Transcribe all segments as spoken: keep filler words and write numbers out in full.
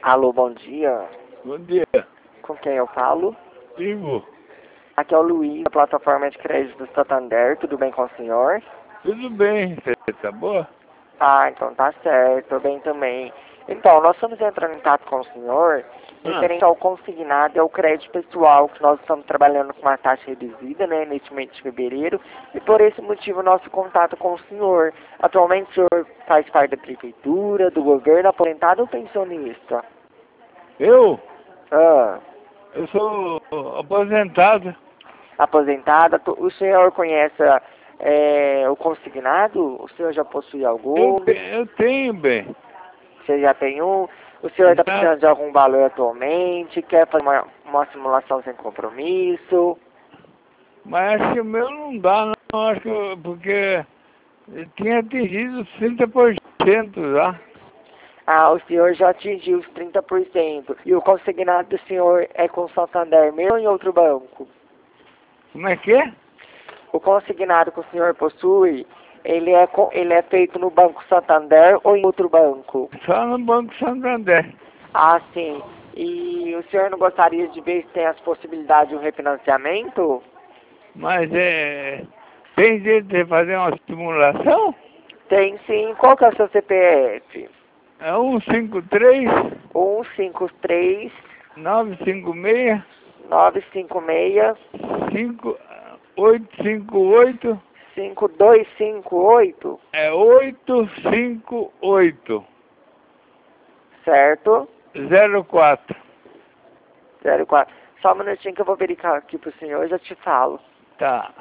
Alô, bom dia. Bom dia. Com quem eu falo? Ivo, Aqui é o Luiz, da plataforma de crédito do Santander. Tudo bem com o senhor? tudo bem? Você tá boa? Ah, então tá certo. Tô bem também. Então, nós estamos entrando em contato com o senhor Ah, referente ao consignado e ao crédito pessoal, que nós estamos trabalhando com uma taxa reduzida, né, neste mês de fevereiro, e por esse motivo nosso contato com o senhor. Atualmente o senhor faz parte da prefeitura, do governo, aposentado ou pensionista? eu? Ah, Eu sou aposentado. aposentada. Tu- O senhor conhece é, o consignado? O senhor já possui Eu, algum? te- eu tenho, bem. Você já tem um? O senhor está Já, precisando de algum valor atualmente? Quer fazer uma, uma simulação sem compromisso? mas acho que o meu não dá, não. Acho que eu- porque eu tinha atingido os trinta por cento já. Ah, o senhor já atingiu os trinta por cento. E o consignado do senhor é com o Santander mesmo ou em outro banco? Como é que é? O consignado que o senhor possui, ele é, co- ele é feito no Banco Santander ou em outro banco? Só no Banco Santander. Ah, sim. E o senhor não gostaria de ver se tem as possibilidades de um refinanciamento? Mas é... Tem jeito de fazer uma simulação? Tem sim. Qual que é o seu C P F? É um cinco três, um cinco três, nove cinco seis, nove cinco seis, cinco oito cinco oito. cinco dois cinco oito, É oito cinco oito certo? zero quatro. zero quatro. Só um minutinho que eu vou verificar aqui pro senhor e já te falo. Tá.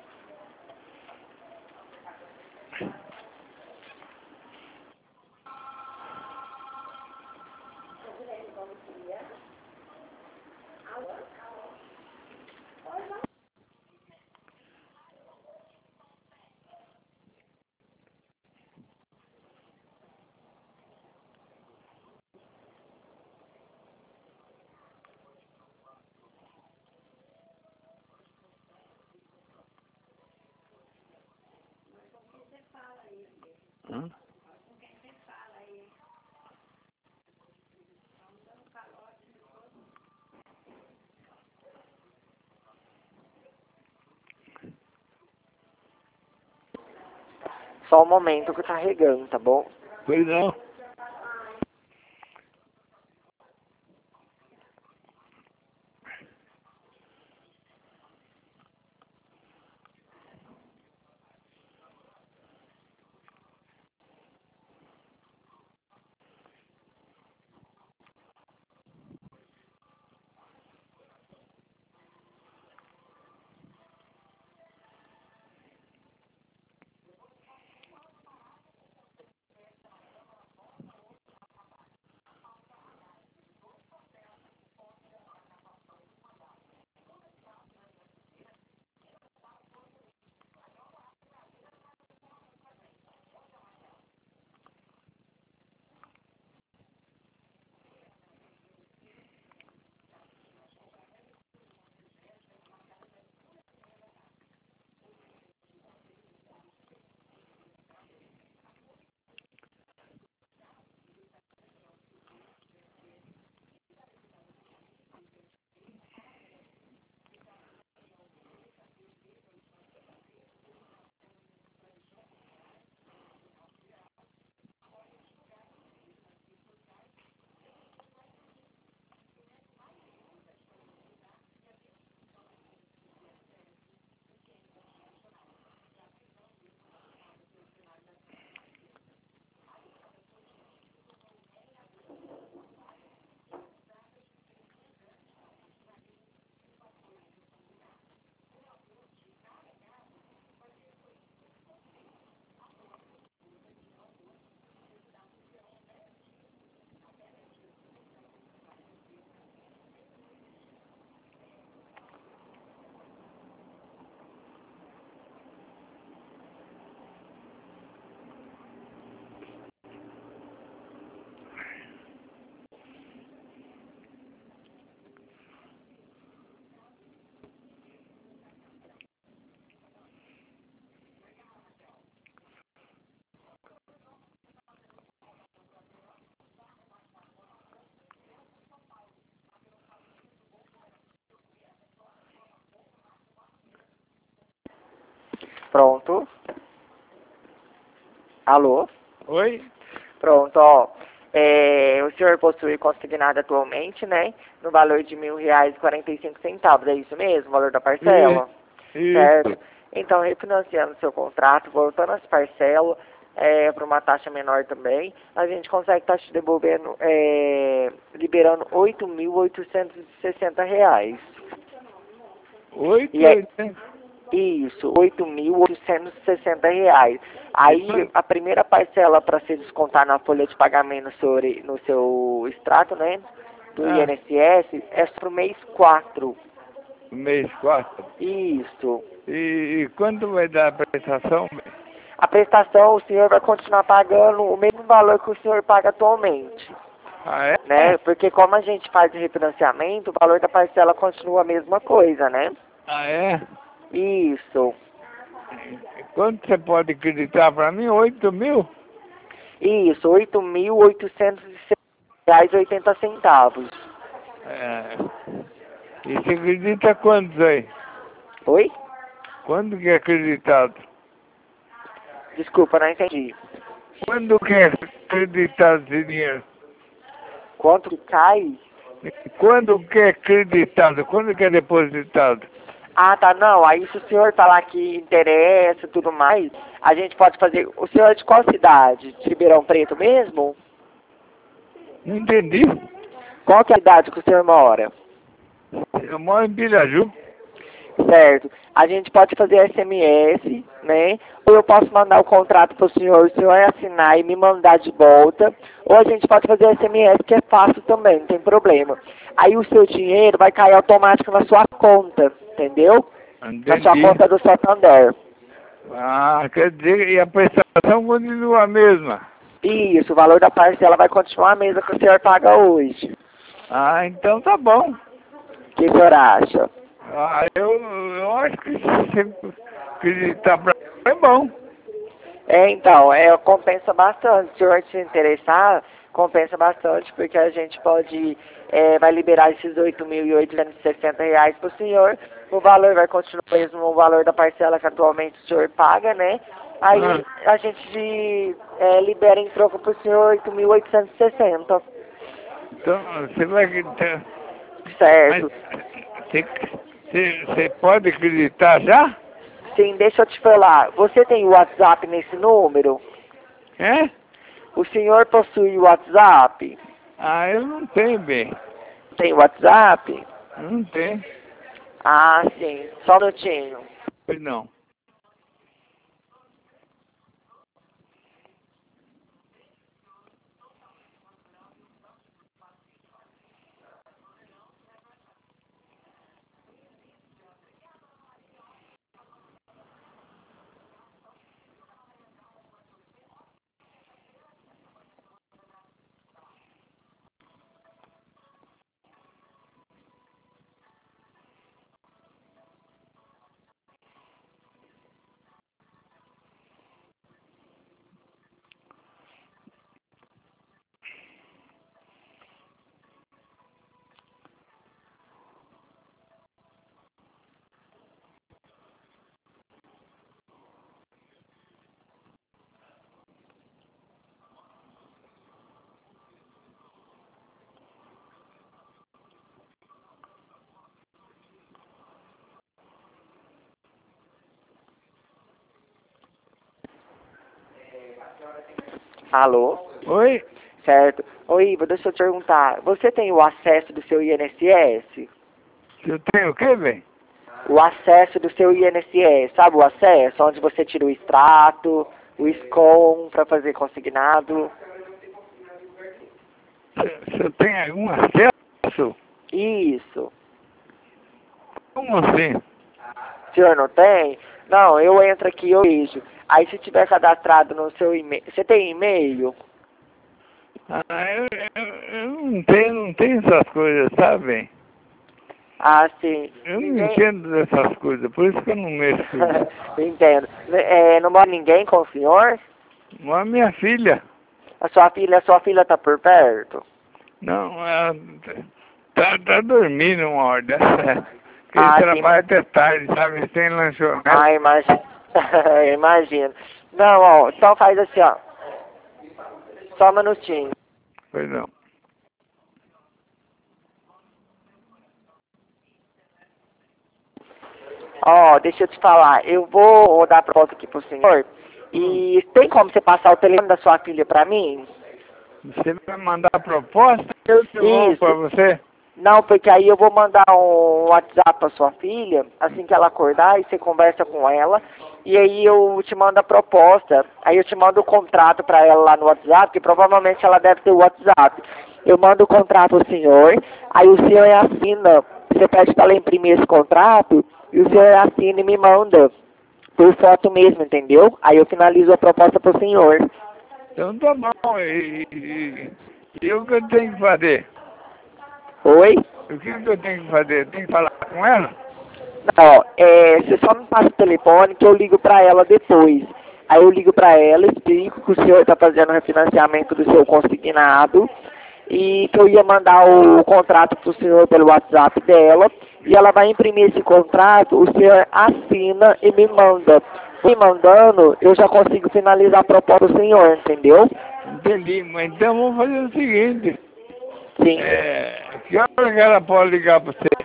Hã? Só um momento que eu carregando, tá bom? Pois não. Pronto. Alô? Oi? Pronto, ó. É, o senhor possui consignado atualmente, né? No valor de mil reais e quarenta e cinco centavos. É isso mesmo, o valor da parcela? Isso. Certo? Então, refinanciando seu contrato, voltando as parcelas é, para uma taxa menor também, a gente consegue estar te devolvendo, é, liberando oito mil oitocentos e sessenta reais. Oito, E é, oitenta. isso, oito mil oitocentos e sessenta reais. Aí, a primeira parcela para se descontar na folha de pagamento no seu, no seu extrato, né, do Ah, I N S S, é para o mês quatro. mês quatro. Isso. E, e quanto vai dar a prestação? A prestação, o senhor vai continuar pagando o mesmo valor que o senhor paga atualmente, Ah, é? né? Porque como a gente faz o refinanciamento, o valor da parcela continua a mesma coisa, né? Ah, é? Isso. E quanto você pode acreditar para mim? Oito mil? Isso, oito mil oitocentos e seis reais e oitenta centavos. É. E você acredita quantos aí? Oi? Quando que é acreditado? Desculpa, não entendi. Quando que é acreditado esse dinheiro? Quanto que cai? Quando que é acreditado? Quando que é depositado? Ah, tá, não. Aí se o senhor falar que interessa e tudo mais, a gente pode fazer... O senhor é de qual cidade? De Ribeirão Preto mesmo? Não entendi. Qual que é a cidade que o senhor mora? Eu moro em Piraju. Certo. A gente pode fazer S M S, né? Ou eu posso mandar o contrato para o senhor, o senhor assinar e me mandar de volta. Ou a gente pode fazer S M S, que é fácil também, não tem problema. Aí o seu dinheiro vai cair automático na sua conta, entendeu? Na sua Entendi. conta do Santander. Ah, quer dizer, e a prestação continua a mesma? Isso, o valor da parcela vai continuar a mesma que o senhor paga hoje. Ah, então tá bom. O que o senhor acha? Ah, eu, eu acho que se você acreditar pra mim é bom. É, então, é, compensa bastante. Se o senhor se interessar, compensa bastante, porque a gente pode, é, vai liberar esses oito mil e oitocentos e sessenta reais para o senhor. O valor vai continuar mesmo o valor da parcela que atualmente o senhor paga, né? Aí Ah, a gente é, libera em troca para o senhor oito mil oitocentos e sessenta. então você vai acreditar. Mas Certo. você, você, você pode acreditar já? Sim, deixa eu te falar. Você tem o WhatsApp nesse número? É? O senhor possui o WhatsApp? Ah, eu não tenho, bem. Tem o WhatsApp? Não tenho. Ah, sim. Só um minutinho. Pois não. Alô? Oi? Certo. Oi, Iva, deixa eu te perguntar. Você tem o acesso do seu I N S S? Eu tenho o quê, bem? O acesso do seu I N S S, sabe o acesso? Onde você tira o extrato, o SCOM para fazer consignado. Você tem algum acesso? Isso. Como assim? O senhor não tem? Não, eu entro aqui, eu vejo. Aí se tiver cadastrado no seu e-mail... Você tem e-mail? Ah, eu, eu, eu não tenho, não tenho essas coisas, sabe? Ah, sim. Eu não Ninguém... entendo dessas coisas, por isso que eu não mexo com isso. Entendo. É, não mora ninguém com o senhor? Mas minha filha, A sua filha, a sua filha tá por perto? não, ela tá, tá dormindo uma hora dessa. Porque ele Ah, sim, trabalha mas... até tarde, sabe? Tem lanchonete. Ai, mas... Imagino. Não, ó, então faz assim, ó. Só um minutinho. Pois não. Ó, deixa eu te falar. Eu vou dar a proposta aqui pro senhor. E tem como você passar o telefone da sua filha pra mim? Você vai mandar a proposta? Eu devolvo para você? Não, porque aí eu vou mandar um WhatsApp pra sua filha, assim que ela acordar, e você conversa com ela, e aí eu te mando a proposta, aí eu te mando o contrato pra ela lá no WhatsApp, que provavelmente ela deve ter o WhatsApp. Eu mando o contrato pro senhor, aí o senhor assina, você pede pra ela imprimir esse contrato, e o senhor assina e me manda, por foto mesmo, entendeu? Aí eu finalizo a proposta pro senhor. Então tá bom, e, e, e o que eu tenho que fazer? Oi? O que, que eu tenho que fazer? Tem que falar com ela? Não, é, você só me passa o telefone que eu ligo pra ela depois. Aí eu ligo pra ela, explico que o senhor está fazendo o refinanciamento do seu consignado e que eu ia mandar o contrato pro senhor pelo WhatsApp dela e ela vai imprimir esse contrato, o senhor assina e me manda. Me mandando, eu já consigo finalizar a proposta do senhor, entendeu? Entendi, mas então vamos fazer o seguinte. Sim. É, que hora que ela pode ligar para você?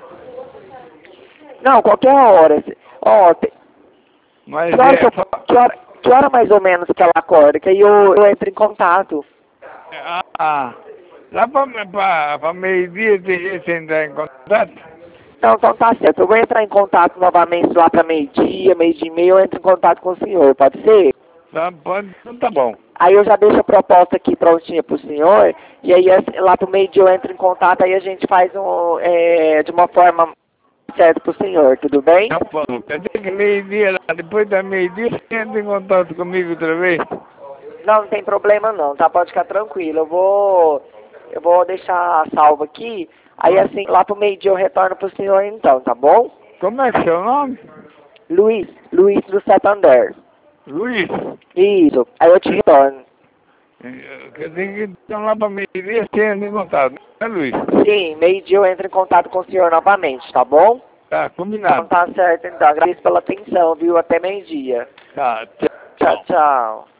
Não, qualquer hora. Ó, te- Mas que, hora que, é... eu- que, hora, que hora mais ou menos que ela acorda? Que aí eu, eu entro em contato. Ah, lá para meio-dia tem jeito de entrar em contato? Então, então tá certo. Eu vou entrar em contato novamente lá para meio-dia, meio-dia e meio, eu entro em contato com o senhor, pode ser? Tá, pode, então tá bom. Aí eu já deixo a proposta aqui prontinha pro senhor, e aí assim, lá pro meio-dia eu entro em contato, aí a gente faz um, é, de uma forma certa pro senhor, tudo bem? Tá bom, quer dizer que meio-dia lá, depois da meio-dia você entra em contato comigo outra vez? Não, não tem problema não, tá? Pode ficar tranquilo. Eu vou, eu vou deixar salvo aqui, aí assim, lá pro meio-dia eu retorno pro senhor então, tá bom? Como é que é seu nome? Luiz, Luiz do Santander. Luiz. Isso, aí eu te retorno. Quer dizer que então lá para meio-dia você entra em contato, né, Luiz? Sim, meio-dia eu entro em contato com o senhor novamente, tá bom? Tá, Então combinado. tá certo, então. Agradeço pela atenção, viu? Até meio-dia. Tá, Tchau, tchau.